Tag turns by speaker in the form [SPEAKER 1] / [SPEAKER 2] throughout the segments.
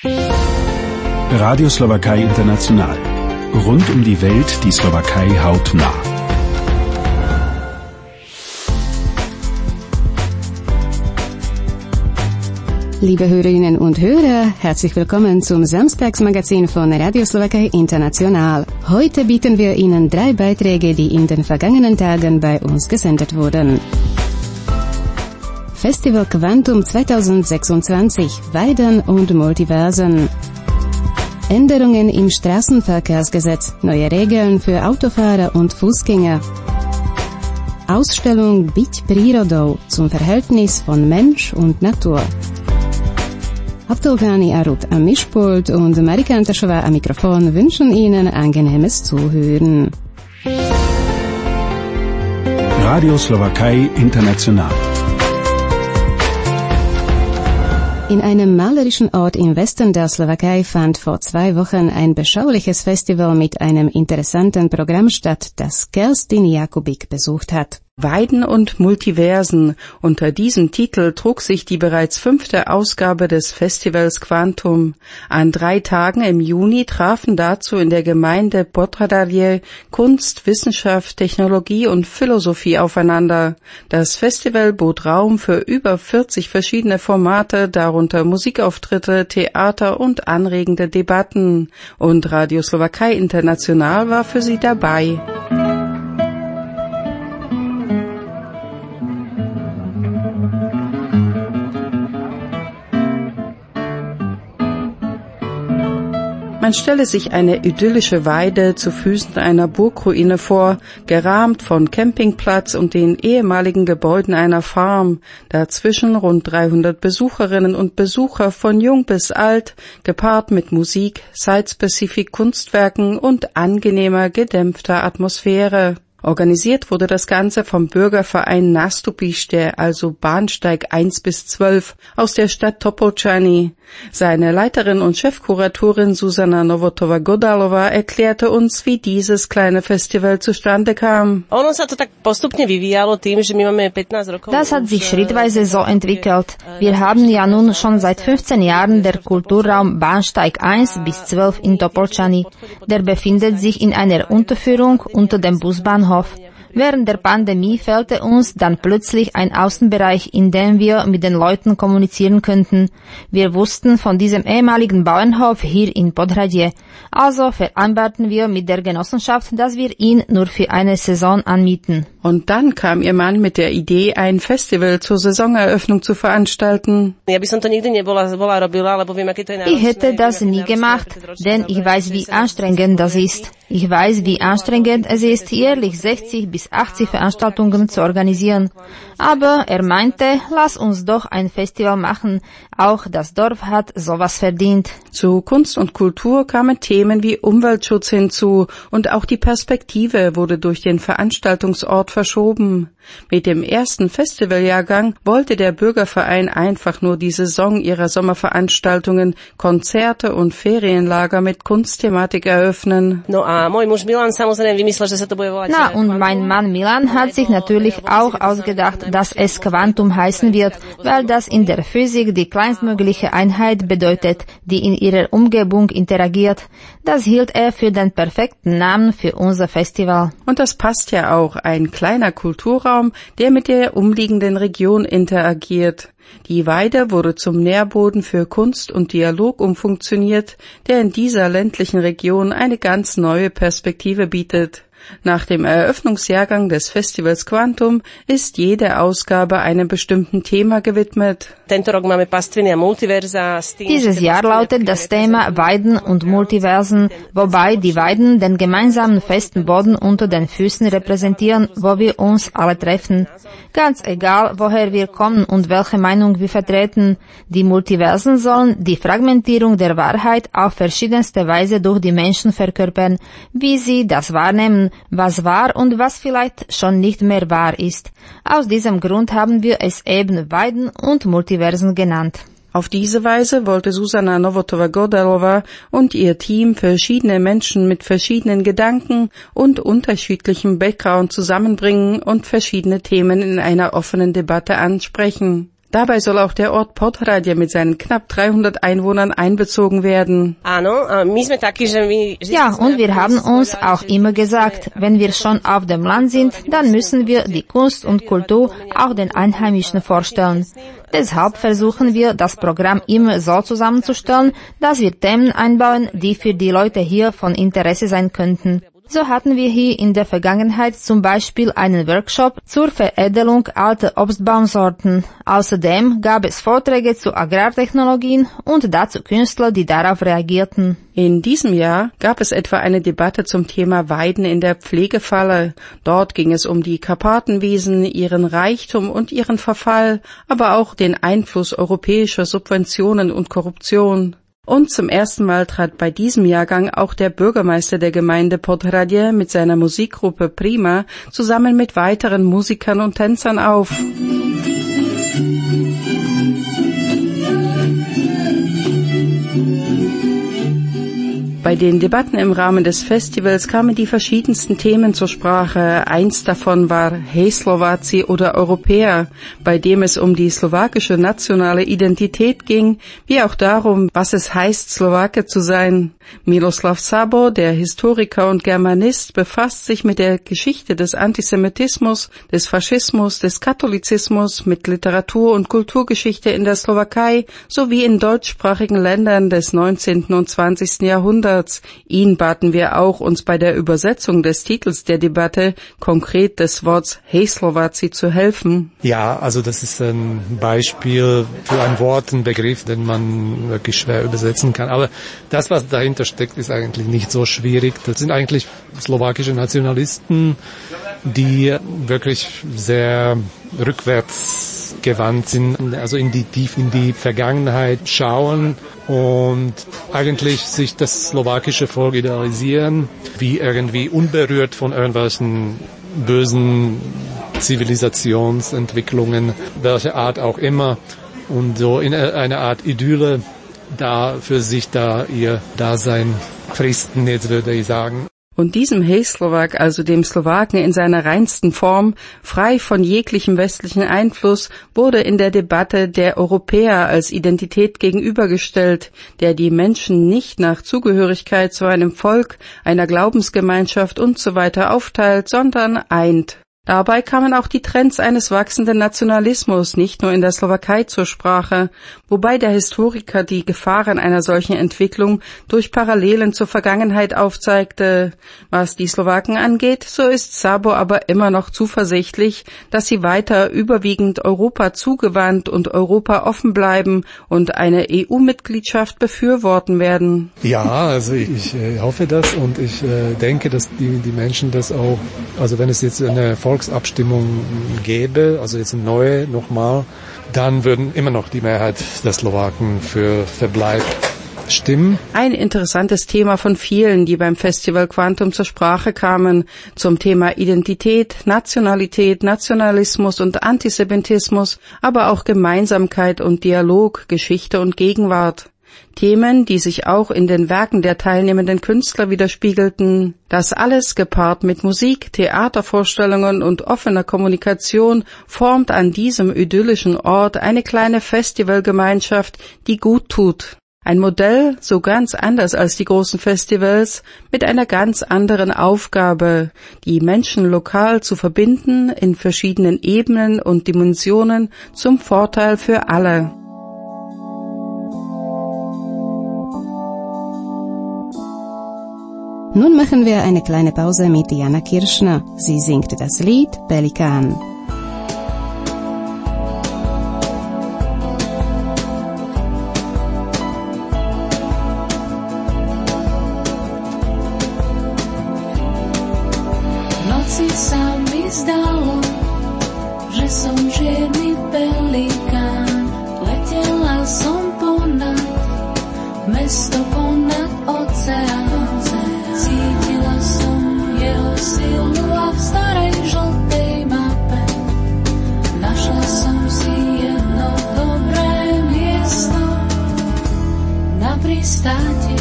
[SPEAKER 1] Radio Slowakei International. Rund um die Welt die Slowakei hautnah.
[SPEAKER 2] Liebe Hörerinnen und Hörer, herzlich willkommen zum Samstagsmagazin von Radio Slowakei International. Heute bieten wir Ihnen 3 Beiträge, die in den vergangenen Tagen bei uns gesendet wurden. Festival Quantum 2026, Weiden und Multiversen. Änderungen im Straßenverkehrsgesetz, neue Regeln für Autofahrer und Fußgänger. Ausstellung Byť prírodou zum Verhältnis von Mensch und Natur. Abdulghani Arut am Mischpult und Marika Antaschova am Mikrofon wünschen Ihnen angenehmes Zuhören.
[SPEAKER 1] Radio Slowakei International.
[SPEAKER 2] In einem malerischen Ort im Westen der Slowakei fand vor 2 Wochen ein beschauliches Festival mit einem interessanten Programm statt, das Kerstin Jakubik besucht hat.
[SPEAKER 3] Weiden und Multiversen. Unter diesem Titel trug sich die bereits 5. Ausgabe des Festivals Quantum. An 3 Tagen im Juni trafen dazu in der Gemeinde Podradarje Kunst, Wissenschaft, Technologie und Philosophie aufeinander. Das Festival bot Raum für über 40 verschiedene Formate, darunter Musikauftritte, Theater und anregende Debatten. Und Radio Slowakei International war für sie dabei. Man stelle sich eine idyllische Weide zu Füßen einer Burgruine vor, gerahmt von Campingplatz und den ehemaligen Gebäuden einer Farm. Dazwischen rund 300 Besucherinnen und Besucher von jung bis alt, gepaart mit Musik, Site-Specific Kunstwerken und angenehmer, gedämpfter Atmosphäre. Organisiert wurde das Ganze vom Bürgerverein Nastupište, also Bahnsteig 1 bis 12, aus der Stadt Topolčany. Seine Leiterin und Chefkuratorin Zuzana Novotova-Godalova erklärte uns, wie dieses kleine Festival zustande kam.
[SPEAKER 4] Das hat sich schrittweise so entwickelt. Wir haben ja nun schon seit 15 Jahren der Kulturraum Bahnsteig 1 bis 12 in Topolčany. Der befindet sich in einer Unterführung unter dem Busbahnhof. Während der Pandemie fehlte uns dann plötzlich ein Außenbereich, in dem wir mit den Leuten kommunizieren könnten. Wir wussten von diesem ehemaligen Bauernhof hier in Podhradje. Also vereinbarten wir mit der Genossenschaft, dass wir ihn nur für eine Saison anmieten.
[SPEAKER 3] Und dann kam ihr Mann mit der Idee, ein Festival zur Saisoneröffnung zu veranstalten.
[SPEAKER 4] Ich hätte das nie gemacht, denn ich weiß, wie anstrengend das ist. Ich weiß, wie anstrengend es ist, jährlich 60 bis 80 Veranstaltungen zu organisieren. Aber er meinte, lass uns doch ein Festival machen. Auch das Dorf hat sowas verdient.
[SPEAKER 3] Zu Kunst und Kultur kamen Themen wie Umweltschutz hinzu und auch die Perspektive wurde durch den Veranstaltungsort verschoben. Mit dem ersten Festivaljahrgang wollte der Bürgerverein einfach nur die Saison ihrer Sommerveranstaltungen, Konzerte und Ferienlager mit Kunstthematik eröffnen.
[SPEAKER 4] Na, und mein Mann Milan hat sich natürlich auch ausgedacht, dass es Quantum heißen wird, weil das in der Physik die kleinstmögliche Einheit bedeutet, die in ihrer Umgebung interagiert. Das hielt er für den perfekten Namen für unser Festival.
[SPEAKER 3] Und das passt ja auch, ein kleiner Kulturraum, der mit der umliegenden Region interagiert. Die Weide wurde zum Nährboden für Kunst und Dialog umfunktioniert, der in dieser ländlichen Region eine ganz neue Perspektive bietet. Nach dem Eröffnungsjahrgang des Festivals Quantum ist jede Ausgabe einem bestimmten Thema gewidmet.
[SPEAKER 4] Dieses Jahr lautet das Thema Weiden und Multiversen, wobei die Weiden den gemeinsamen festen Boden unter den Füßen repräsentieren, wo wir uns alle treffen. Ganz egal, woher wir kommen und welche Meinung wir vertreten. Die Multiversen sollen die Fragmentierung der Wahrheit auf verschiedenste Weise durch die Menschen verkörpern, wie sie das wahrnehmen, was wahr und was vielleicht schon nicht mehr wahr ist. Aus diesem Grund haben wir es eben Weiden und Multiversen genannt.
[SPEAKER 3] Auf diese Weise wollte Zuzana Novotova-Godalova und ihr Team verschiedene Menschen mit verschiedenen Gedanken und unterschiedlichem Background zusammenbringen und verschiedene Themen in einer offenen Debatte ansprechen. Dabei soll auch der Ort Podhradie mit seinen knapp 300 Einwohnern einbezogen werden.
[SPEAKER 4] Ja, und wir haben uns auch immer gesagt, wenn wir schon auf dem Land sind, dann müssen wir die Kunst und Kultur auch den Einheimischen vorstellen. Deshalb versuchen wir, das Programm immer so zusammenzustellen, dass wir Themen einbauen, die für die Leute hier von Interesse sein könnten. So hatten wir hier in der Vergangenheit zum Beispiel einen Workshop zur Veredelung alter Obstbaumsorten. Außerdem gab es Vorträge zu Agrartechnologien und dazu Künstler, die darauf reagierten.
[SPEAKER 3] In diesem Jahr gab es etwa eine Debatte zum Thema Weiden in der Pflegefalle. Dort ging es um die Karpatenwiesen, ihren Reichtum und ihren Verfall, aber auch den Einfluss europäischer Subventionen und Korruption. Und zum ersten Mal trat bei diesem Jahrgang auch der Bürgermeister der Gemeinde Podhradie mit seiner Musikgruppe Prima zusammen mit weiteren Musikern und Tänzern auf. Bei den Debatten im Rahmen des Festivals kamen die verschiedensten Themen zur Sprache. Eins davon war Hej Slováci oder Europäer, bei dem es um die slowakische nationale Identität ging, wie auch darum, was es heißt, Slowake zu sein. Miroslav Sabo, der Historiker und Germanist, befasst sich mit der Geschichte des Antisemitismus, des Faschismus, des Katholizismus, mit Literatur- und Kulturgeschichte in der Slowakei sowie in deutschsprachigen Ländern des 19. und 20. Jahrhunderts. Ihn baten wir auch, uns bei der Übersetzung des Titels der Debatte, konkret des Worts Hej Slováci, zu helfen.
[SPEAKER 5] Ja, also das ist ein Beispiel für ein Wort, ein Begriff, den man wirklich schwer übersetzen kann. Aber das, was dahinter steckt, ist eigentlich nicht so schwierig. Das sind eigentlich slowakische Nationalisten, die wirklich sehr rückwärts gewandt sind, also tief in die Vergangenheit schauen und eigentlich sich das slowakische Volk idealisieren, wie irgendwie unberührt von irgendwelchen bösen Zivilisationsentwicklungen, welche Art auch immer, und so in einer Art Idylle da für sich da ihr Dasein fristen, jetzt würde ich sagen.
[SPEAKER 3] Und diesem Hej Slovak, also dem Slowaken in seiner reinsten Form, frei von jeglichem westlichen Einfluss, wurde in der Debatte der Europäer als Identität gegenübergestellt, der die Menschen nicht nach Zugehörigkeit zu einem Volk, einer Glaubensgemeinschaft usw. aufteilt, sondern eint. Dabei kamen auch die Trends eines wachsenden Nationalismus nicht nur in der Slowakei zur Sprache, wobei der Historiker die Gefahren einer solchen Entwicklung durch Parallelen zur Vergangenheit aufzeigte. Was die Slowaken angeht, so ist Sabo aber immer noch zuversichtlich, dass sie weiter überwiegend Europa zugewandt und Europa offen bleiben und eine EU-Mitgliedschaft befürworten werden.
[SPEAKER 5] Ja, also ich hoffe das und ich denke, dass die Menschen das auch, also wenn es jetzt eine Volksabstimmung gäbe, also jetzt eine neue nochmal, dann würden immer noch die Mehrheit der Slowaken für Verbleib stimmen.
[SPEAKER 3] Ein interessantes Thema von vielen, die beim Festival Quantum zur Sprache kamen, zum Thema Identität, Nationalität, Nationalismus und Antisemitismus, aber auch Gemeinsamkeit und Dialog, Geschichte und Gegenwart. Themen, die sich auch in den Werken der teilnehmenden Künstler widerspiegelten. Das alles gepaart mit Musik, Theatervorstellungen und offener Kommunikation formt an diesem idyllischen Ort eine kleine Festivalgemeinschaft, die gut tut. Ein Modell, so ganz anders als die großen Festivals, mit einer ganz anderen Aufgabe, die Menschen lokal zu verbinden in verschiedenen Ebenen und Dimensionen zum Vorteil für alle.
[SPEAKER 2] Nun machen wir eine kleine Pause mit Jana Kirschner. Sie singt das Lied Pelikan.
[SPEAKER 6] Noci sa mi zdalo, že som čierny pelikán. Letela som ponad mesto, ponad oceán. Cítila som jeho silu a v starej žltej mape našla som si jedno dobré miesto na pristátie.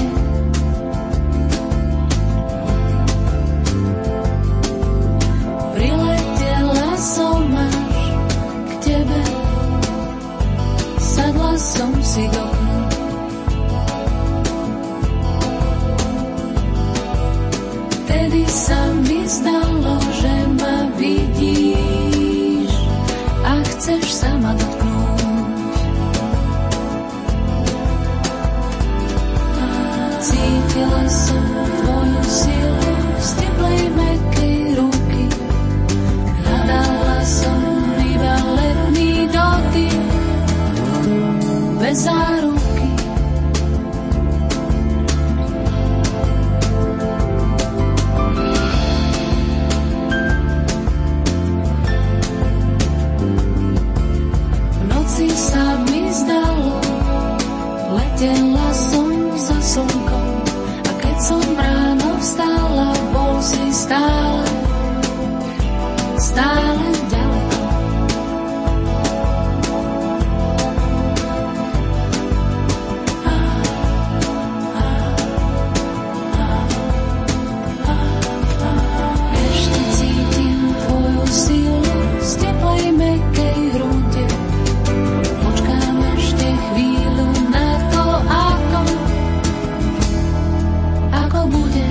[SPEAKER 6] Priletela som až k tebe, som si dotknúť. Vtedy sa mi zdalo, že ma vidíš a chceš sa ma dotknúť. Cítila som tvoju silu z teplej mäkkej ruky. Hľadala som iba letný dotyk bez záruky. V noci sa mi zdalo, letela som za slnkom, a keď som ráno vstala, bol si stále ďaleko. Ešte cítim tvoju silu z teplej mäkkej hrúde. Počkám ešte chvíľu na to, ako bude.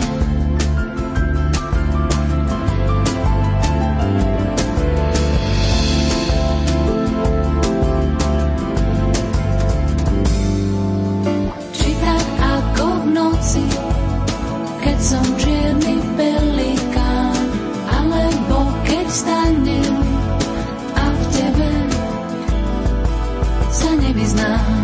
[SPEAKER 6] Či tak ako v noci, keď som čierny pelikán, alebo keď stanem a v tebe sa nevyznám.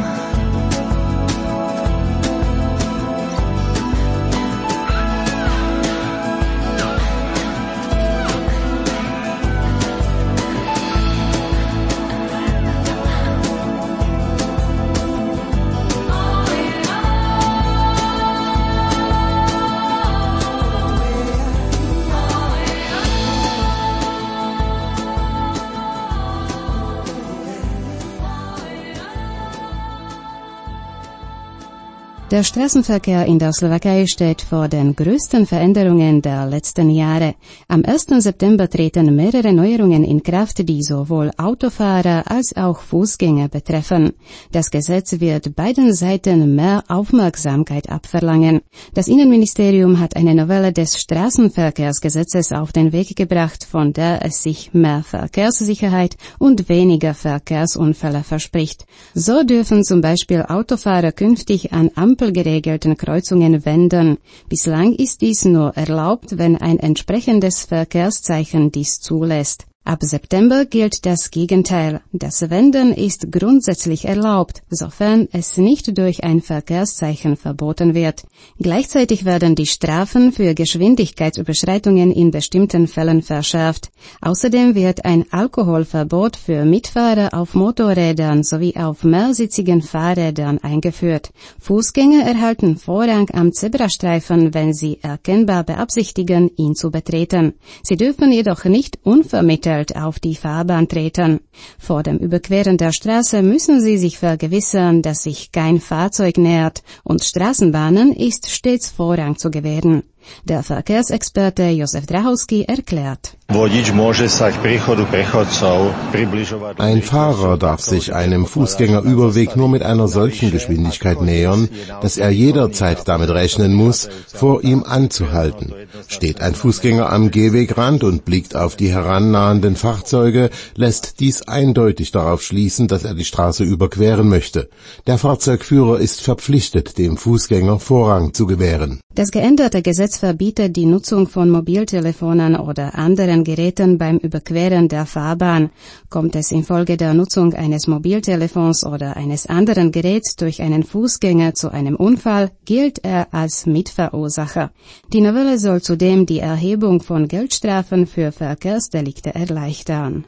[SPEAKER 2] Der Straßenverkehr in der Slowakei steht vor den größten Veränderungen der letzten Jahre. Am 1. September treten mehrere Neuerungen in Kraft, die sowohl Autofahrer als auch Fußgänger betreffen. Das Gesetz wird beiden Seiten mehr Aufmerksamkeit abverlangen. Das Innenministerium hat eine Novelle des Straßenverkehrsgesetzes auf den Weg gebracht, von der es sich mehr Verkehrssicherheit und weniger Verkehrsunfälle verspricht. So dürfen zum Beispiel Autofahrer künftig an ampelgeregelten Kreuzungen wenden. Bislang ist dies nur erlaubt, wenn ein entsprechendes Verkehrszeichen dies zulässt. Ab September gilt das Gegenteil. Das Wenden ist grundsätzlich erlaubt, sofern es nicht durch ein Verkehrszeichen verboten wird. Gleichzeitig werden die Strafen für Geschwindigkeitsüberschreitungen in bestimmten Fällen verschärft. Außerdem wird ein Alkoholverbot für Mitfahrer auf Motorrädern sowie auf mehrsitzigen Fahrrädern eingeführt. Fußgänger erhalten Vorrang am Zebrastreifen, wenn sie erkennbar beabsichtigen, ihn zu betreten. Sie dürfen jedoch nicht unvermittelt auf die Fahrbahn treten. Vor dem Überqueren der Straße müssen sie sich vergewissern, dass sich kein Fahrzeug nähert, und Straßenbahnen ist stets Vorrang zu gewähren. Der Verkehrsexperte Josef Drahowski erklärt.
[SPEAKER 7] Ein Fahrer darf sich einem Fußgängerüberweg nur mit einer solchen Geschwindigkeit nähern, dass er jederzeit damit rechnen muss, vor ihm anzuhalten. Steht ein Fußgänger am Gehwegrand und blickt auf die herannahenden Fahrzeuge, lässt dies eindeutig darauf schließen, dass er die Straße überqueren möchte. Der Fahrzeugführer ist verpflichtet, dem Fußgänger Vorrang zu gewähren.
[SPEAKER 2] Das geänderte Gesetz verbietet die Nutzung von Mobiltelefonen oder anderen Geräten beim Überqueren der Fahrbahn. Kommt es infolge der Nutzung eines Mobiltelefons oder eines anderen Geräts durch einen Fußgänger zu einem Unfall, gilt er als Mitverursacher. Die Novelle soll zudem die Erhebung von Geldstrafen für Verkehrsdelikte erleichtern.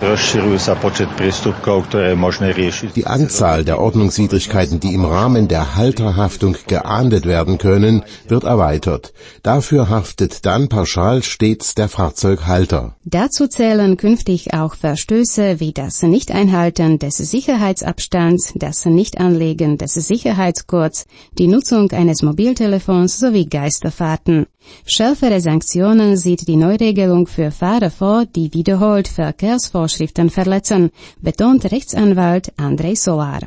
[SPEAKER 7] Die Anzahl der Ordnungswidrigkeiten, die im Rahmen der Halterhaftung geahndet werden können, wird erweitert. Dafür haftet dann pauschal stets der Fahrzeughalter.
[SPEAKER 2] Dazu zählen künftig auch Verstöße wie das Nicht-Einhalten des Sicherheitsabstands, das Nicht-Anlegen des Sicherheitsgurts, die Nutzung eines Mobiltelefons sowie Geisterfahrten. Schärfere Sanktionen sieht die Neuregelung für Fahrer vor, die wiederholt Verkehrsvorschriften verletzen, betont Rechtsanwalt Andrej Solar.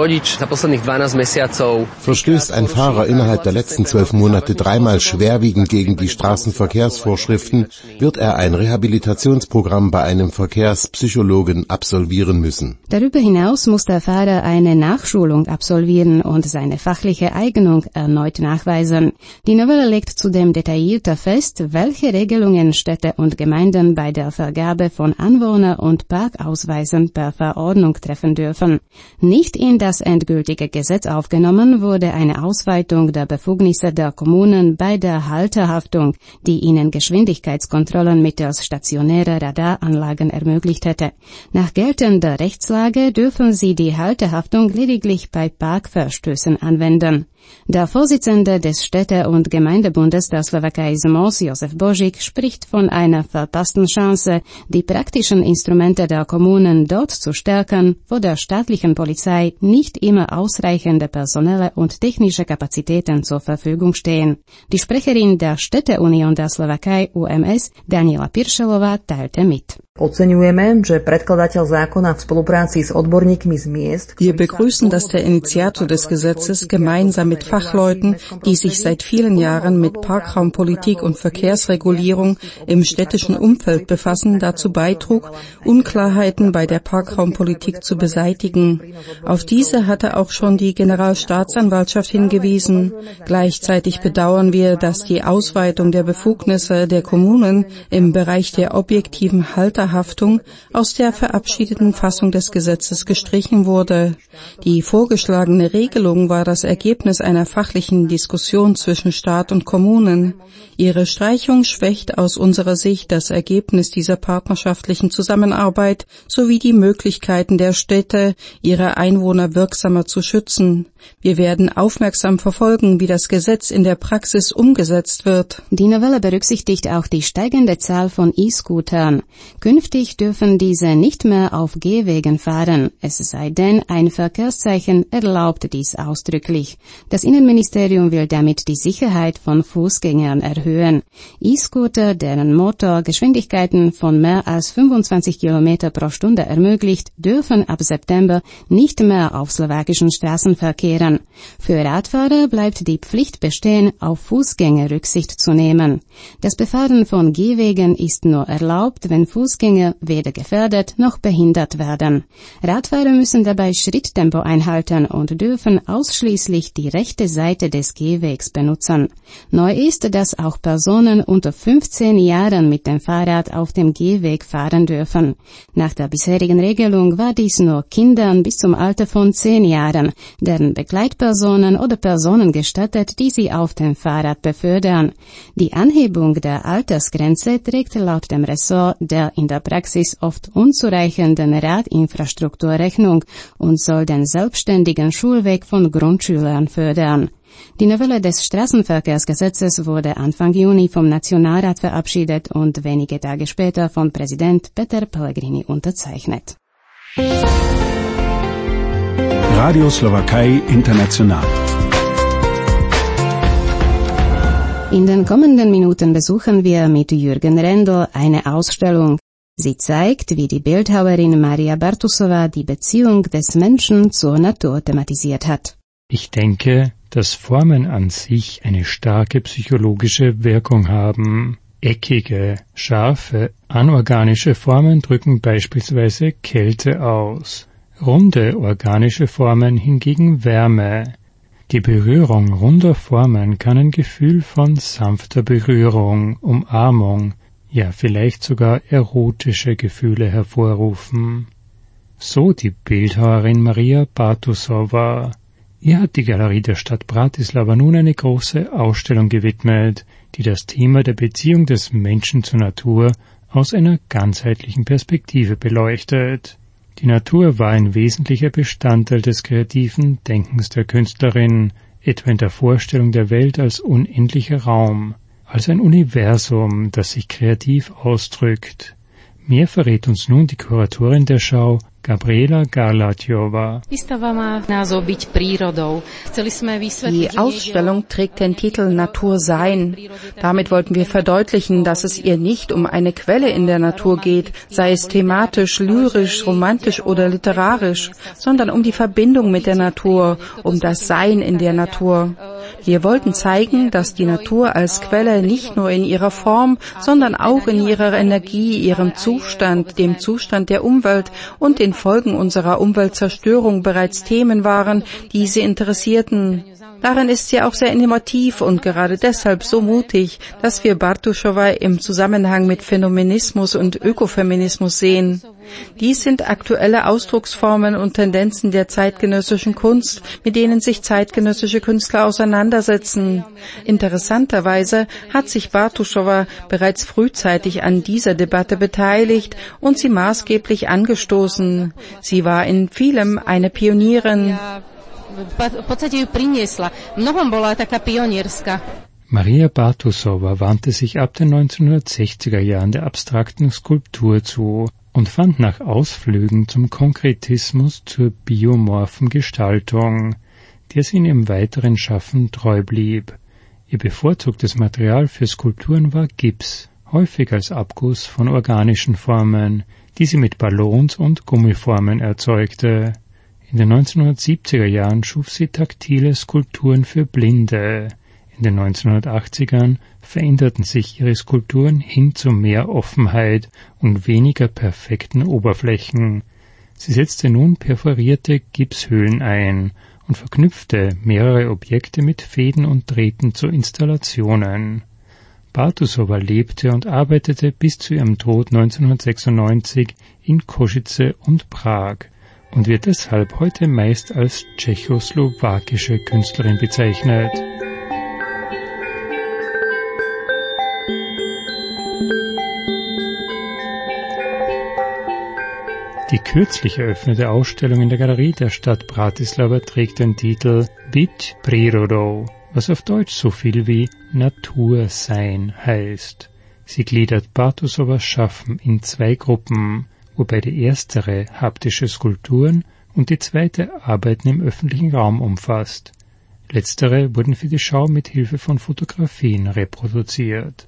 [SPEAKER 7] Verstößt ein Fahrer innerhalb der letzten 12 Monate dreimal schwerwiegend gegen die Straßenverkehrsvorschriften, wird er ein Rehabilitationsprogramm bei einem Verkehrspsychologen absolvieren müssen.
[SPEAKER 2] Darüber hinaus muss der Fahrer eine Nachschulung absolvieren und seine fachliche Eignung erneut nachweisen. Die Novelle legt zudem detaillierter fest, welche Regelungen Städte und Gemeinden bei der Vergabe von Anwohner- und Parkausweisen per Verordnung treffen dürfen. Nicht in das endgültige Gesetz aufgenommen wurde eine Ausweitung der Befugnisse der Kommunen bei der Halterhaftung, die ihnen Geschwindigkeitskontrollen mittels stationärer Radaranlagen ermöglicht hätte. Nach geltender Rechtslage dürfen sie die Halterhaftung lediglich bei Parkverstößen anwenden. Der Vorsitzende des Städte- und Gemeindebundes der Slowakei SMOS, Josef Božík, spricht von einer verpassten Chance, die praktischen Instrumente der Kommunen dort zu stärken, wo der staatlichen Polizei nicht immer ausreichende personelle und technische Kapazitäten zur Verfügung stehen. Die Sprecherin der Städteunion der Slowakei UMS, Daniela Piršelová, teilte mit.
[SPEAKER 3] Wir begrüßen, dass der Initiator des Gesetzes gemeinsam mit Fachleuten, die sich seit vielen Jahren mit Parkraumpolitik und Verkehrsregulierung im städtischen Umfeld befassen, dazu beitrug, Unklarheiten bei der Parkraumpolitik zu beseitigen. Auf diese hatte auch schon die Generalstaatsanwaltschaft hingewiesen. Gleichzeitig bedauern wir, dass die Ausweitung der Befugnisse der Kommunen im Bereich der objektiven Halterhaftung aus der verabschiedeten Fassung des Gesetzes gestrichen wurde. Die vorgeschlagene Regelung war das Ergebnis einer fachlichen Diskussion zwischen Staat und Kommunen. Ihre Streichung schwächt aus unserer Sicht das Ergebnis dieser partnerschaftlichen Zusammenarbeit sowie die Möglichkeiten der Städte, ihre Einwohner wirksamer zu schützen. Wir werden aufmerksam verfolgen, wie das Gesetz in der Praxis umgesetzt wird.
[SPEAKER 2] Die Novelle berücksichtigt auch die steigende Zahl von E-Scootern. Künftig dürfen diese nicht mehr auf Gehwegen fahren, es sei denn, ein Verkehrszeichen erlaubt dies ausdrücklich. Das Innenministerium will damit die Sicherheit von Fußgängern erhöhen. E-Scooter, deren Motor Geschwindigkeiten von mehr als 25 km pro Stunde ermöglicht, dürfen ab September nicht mehr auf slowakischen Straßen verkehren. Für Radfahrer bleibt die Pflicht bestehen, auf Fußgänger Rücksicht zu nehmen. Das Befahren von Gehwegen ist nur erlaubt, wenn Fußgänger weder gefährdet noch behindert werden. Radfahrer müssen dabei Schritttempo einhalten und dürfen ausschließlich die rechte Seite des Gehwegs benutzen. Neu ist, dass auch Personen unter 15 Jahren mit dem Fahrrad auf dem Gehweg fahren dürfen. Nach der bisherigen Regelung war dies nur Kindern bis zum Alter von 10 Jahren, deren Begleitpersonen oder Personen gestattet, die sie auf dem Fahrrad befördern. Die Anhebung der Altersgrenze trägt laut dem Ressort der in der Praxis oft unzureichenden Radinfrastruktur Rechnung und soll den selbstständigen Schulweg von Grundschülern fördern. Die Novelle des Straßenverkehrsgesetzes wurde Anfang Juni vom Nationalrat verabschiedet und wenige Tage später von Präsident Peter Pellegrini unterzeichnet.
[SPEAKER 1] Radio Slowakei International.
[SPEAKER 2] In den kommenden Minuten besuchen wir mit Jürgen Rendl eine Ausstellung. Sie zeigt, wie die Bildhauerin Maria Bartusová die Beziehung des Menschen zur Natur thematisiert hat.
[SPEAKER 8] Ich denke, dass Formen an sich eine starke psychologische Wirkung haben. Eckige, scharfe, anorganische Formen drücken beispielsweise Kälte aus. Runde organische Formen hingegen Wärme. Die Berührung runder Formen kann ein Gefühl von sanfter Berührung, Umarmung, ja vielleicht sogar erotische Gefühle hervorrufen. So die Bildhauerin Maria Bartusová. Ihr hat die Galerie der Stadt Bratislava nun eine große Ausstellung gewidmet, die das Thema der Beziehung des Menschen zur Natur aus einer ganzheitlichen Perspektive beleuchtet. Die Natur war ein wesentlicher Bestandteil des kreativen Denkens der Künstlerin, etwa in der Vorstellung der Welt als unendlicher Raum, als ein Universum, das sich kreativ ausdrückt. Mehr verrät uns nun die Kuratorin der Schau, Gabriela Garlatjová.
[SPEAKER 3] Die Ausstellung trägt den Titel Natur sein. Damit wollten wir verdeutlichen, dass es ihr nicht um eine Quelle in der Natur geht, sei es thematisch, lyrisch, romantisch oder literarisch, sondern um die Verbindung mit der Natur, um das Sein in der Natur. Wir wollten zeigen, dass die Natur als Quelle nicht nur in ihrer Form, sondern auch in ihrer Energie, ihrem Zustand, dem Zustand der Umwelt und den Folgen unserer Umweltzerstörung bereits Themen waren, die sie interessierten. Darin ist sie auch sehr innovativ und gerade deshalb so mutig, dass wir Bartušová im Zusammenhang mit Phänomenismus und Ökofeminismus sehen. Dies sind aktuelle Ausdrucksformen und Tendenzen der zeitgenössischen Kunst, mit denen sich zeitgenössische Künstler auseinandersetzen. Interessanterweise hat sich Bartušová bereits frühzeitig an dieser Debatte beteiligt und sie maßgeblich angestoßen. Sie war in vielem eine Pionierin.
[SPEAKER 8] Maria Bartušová wandte sich ab den 1960er Jahren der abstrakten Skulptur zu und fand nach Ausflügen zum Konkretismus zur biomorphen Gestaltung, der sie in ihrem weiteren Schaffen treu blieb. Ihr bevorzugtes Material für Skulpturen war Gips, häufig als Abguss von organischen Formen, die sie mit Ballons und Gummiformen erzeugte. In den 1970er Jahren schuf sie taktile Skulpturen für Blinde. In den 1980ern veränderten sich ihre Skulpturen hin zu mehr Offenheit und weniger perfekten Oberflächen. Sie setzte nun perforierte Gipshöhlen ein und verknüpfte mehrere Objekte mit Fäden und Drähten zu Installationen. Bartušová lebte und arbeitete bis zu ihrem Tod 1996 in Košice und Prag und wird deshalb heute meist als tschechoslowakische Künstlerin bezeichnet. Die kürzlich eröffnete Ausstellung in der Galerie der Stadt Bratislava trägt den Titel Byť prírodou, was auf Deutsch so viel wie Natur sein heißt. Sie gliedert Bartušovás Schaffen in 2 Gruppen, wobei die erstere haptische Skulpturen und die zweite Arbeiten im öffentlichen Raum umfasst. Letztere wurden für die Schau mit Hilfe von Fotografien reproduziert.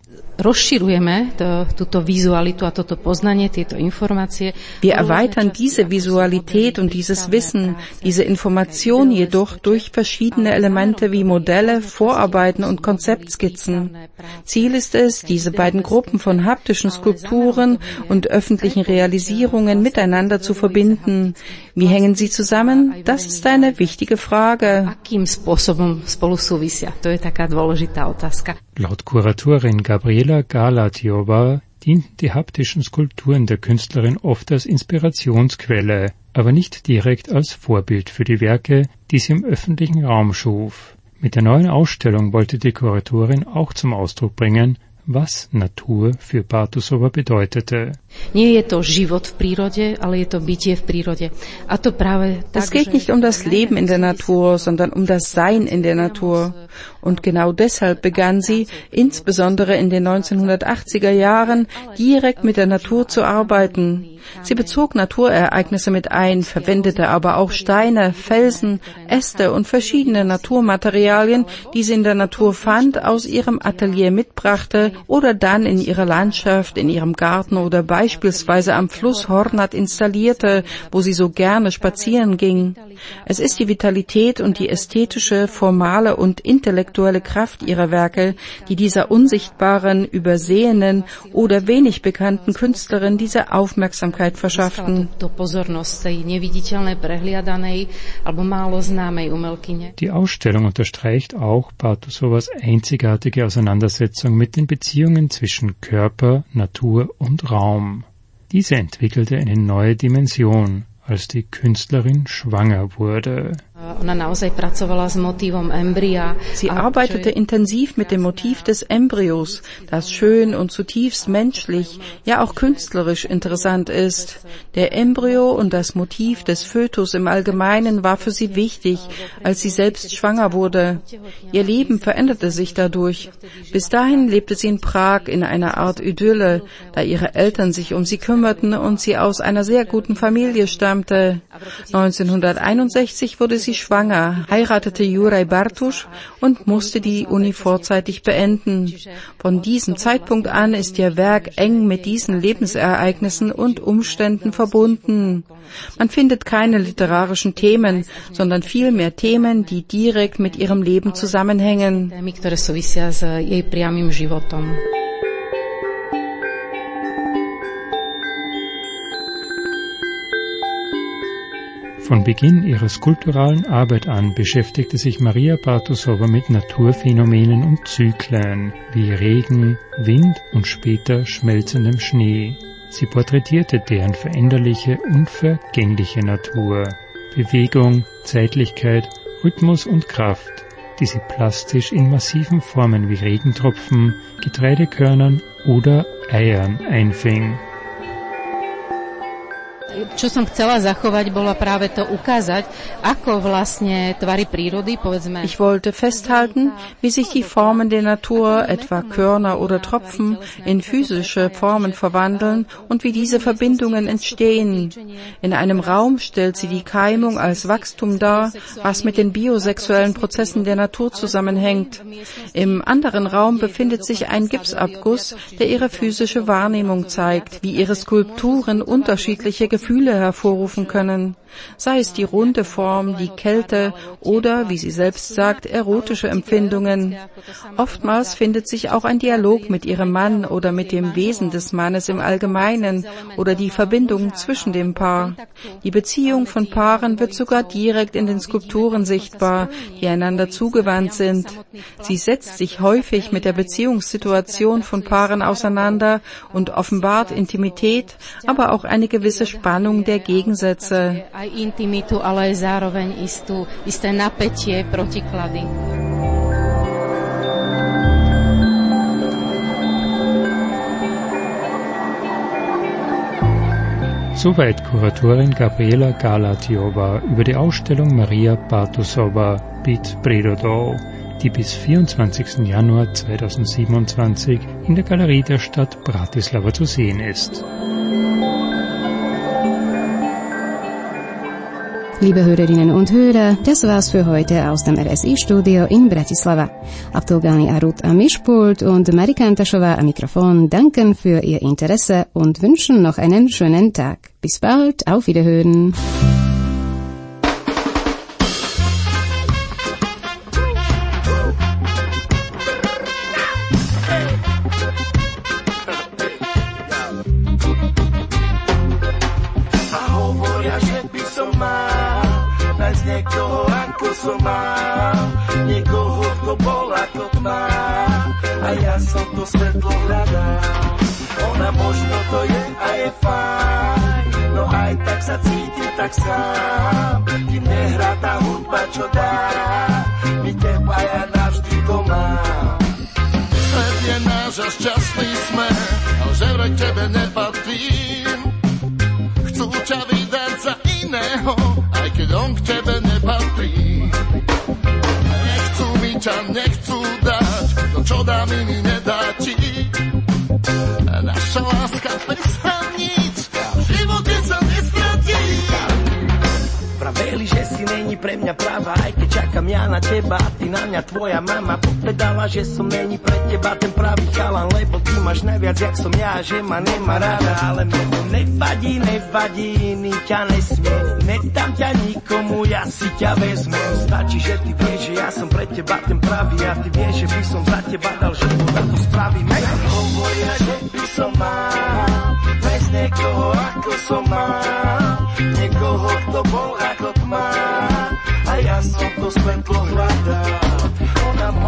[SPEAKER 3] Wir erweitern diese Visualität und dieses Wissen, diese Information jedoch durch verschiedene Elemente wie Modelle, Vorarbeiten und Konzeptskizzen. Ziel ist es, diese beiden Gruppen von haptischen Skulpturen und öffentlichen Realisierungen miteinander zu verbinden. Wie hängen sie zusammen? Das ist eine wichtige Frage.
[SPEAKER 8] Laut Kuratorin Gabriela Garlatjová dienten die haptischen Skulpturen der Künstlerin oft als Inspirationsquelle, aber nicht direkt als Vorbild für die Werke, die sie im öffentlichen Raum schuf. Mit der neuen Ausstellung wollte die Kuratorin auch zum Ausdruck bringen, was Natur für Bartušová bedeutete.
[SPEAKER 3] Es geht nicht um das Leben in der Natur, sondern um das Sein in der Natur. Und genau deshalb begann sie, insbesondere in den 1980er Jahren, direkt mit der Natur zu arbeiten. Sie bezog Naturereignisse mit ein, verwendete aber auch Steine, Felsen, Äste und verschiedene Naturmaterialien, die sie in der Natur fand, aus ihrem Atelier mitbrachte oder dann in ihrer Landschaft, in ihrem Garten oder beispielsweise am Fluss Hornat installierte, wo sie so gerne spazieren ging. Es ist die Vitalität und die ästhetische, formale und intellektuelle Kraft ihrer Werke, die dieser unsichtbaren, übersehenen oder wenig bekannten Künstlerin diese Aufmerksamkeit verschafften.
[SPEAKER 8] Die Ausstellung unterstreicht auch Bartušovás einzigartige Auseinandersetzung mit den Beziehungen zwischen Körper, Natur und Raum. Diese entwickelte eine neue Dimension, als die Künstlerin schwanger wurde.
[SPEAKER 3] Sie arbeitete intensiv mit dem Motiv des Embryos, das schön und zutiefst menschlich, ja auch künstlerisch interessant ist. Der Embryo und das Motiv des Fötus im Allgemeinen war für sie wichtig, als sie selbst schwanger wurde. Ihr Leben veränderte sich dadurch. Bis dahin lebte sie in Prag in einer Art Idylle, da ihre Eltern sich um sie kümmerten und sie aus einer sehr guten Familie stammte. 1961 wurde sie schwanger, heiratete Juraj Bartusch und musste die Uni vorzeitig beenden. Von diesem Zeitpunkt an ist ihr Werk eng mit diesen Lebensereignissen und Umständen verbunden. Man findet keine literarischen Themen, sondern vielmehr Themen, die direkt mit ihrem Leben zusammenhängen.
[SPEAKER 8] Von Beginn ihrer skulpturalen Arbeit an beschäftigte sich Maria Bartusowa mit Naturphänomenen und Zyklen wie Regen, Wind und später schmelzendem Schnee. Sie porträtierte deren veränderliche und vergängliche Natur, Bewegung, Zeitlichkeit, Rhythmus und Kraft, die sie plastisch in massiven Formen wie Regentropfen, Getreidekörnern oder Eiern einfing.
[SPEAKER 9] Čo som chcela zachovať, bola práve to ukázať, ako vlastne tvary prírody, povedzme.
[SPEAKER 3] Ich wollte festhalten, wie sich die Formen der Natur, etwa Körner oder Tropfen, in physische Formen verwandeln und wie diese Verbindungen entstehen. In einem Raum stellt sie die Keimung als Wachstum dar, was mit den biosexuellen Prozessen der Natur zusammenhängt. Im anderen Raum befindet sich ein Gipsabguss, der ihre physische Wahrnehmung zeigt, wie ihre Skulpturen unterschiedliche Gefühle hervorrufen können, sei es die runde Form, die Kälte oder, wie sie selbst sagt, erotische Empfindungen. Oftmals findet sich auch ein Dialog mit ihrem Mann oder mit dem Wesen des Mannes im Allgemeinen oder die Verbindung zwischen dem Paar. Die Beziehung von Paaren wird sogar direkt in den Skulpturen sichtbar, die einander zugewandt sind. Sie setzt sich häufig mit der Beziehungssituation von Paaren auseinander und offenbart Intimität, aber auch eine gewisse Spannung der Gegensätze.
[SPEAKER 9] Aj intimitu, ale zároveň isté napätie, protiklady.
[SPEAKER 8] Soweit Kuratorin Gabriela Galatjova über die Ausstellung Maria Bartusowa Bit Prirodou, die bis 24. Januar 2027 in der Galerie der Stadt Bratislava zu sehen ist.
[SPEAKER 2] Liebe Hörerinnen und Hörer, das war's für heute aus dem RSI-Studio in Bratislava. Abdulgani Arut am Mischpult und Marika Antaschova am Mikrofon danken für Ihr Interesse und wünschen noch einen schönen Tag. Bis bald, auf Wiederhören.
[SPEAKER 10] Niekoho, kto bol ako tma, a ja som to svetlo hľadal. Ona možno to je a je fajn, no aj tak sa cítim tak sám, kým nehrá tá hudba, čo dá mi teba, ja navždy to mám. Svet je náš a šťastný sme, ale že vraj tebe nepatrím. Chcú ťa vydať za iného, aj keď on k tebe nepatrí. Nechcú dať, to čo dám iný nedá ti. Naša láska bez hraníc, v živote sa nestratí. Vraveli, že si není pre mňa práva, aj keď čakám ja na teba, a ty na mňa tvoja mama. Povedala, že som není pre teba ten pravý chalan, lebo ty máš najviac, jak som ja, že ma nemá rada. Ale mne to nevadí, iný ťa nesmie. Nedám ťa nikomu, ja si ťa vezmem. Stačí, že ty vieš, že ja som pre teba ten pravý, a ty vieš, že by som za teba dal život, a to spravíme. Hovoria, že by som mal bez niekoho, ako som mal. Niekoho, kto bol ako tma, a ja som to svetlo hľadal. Ona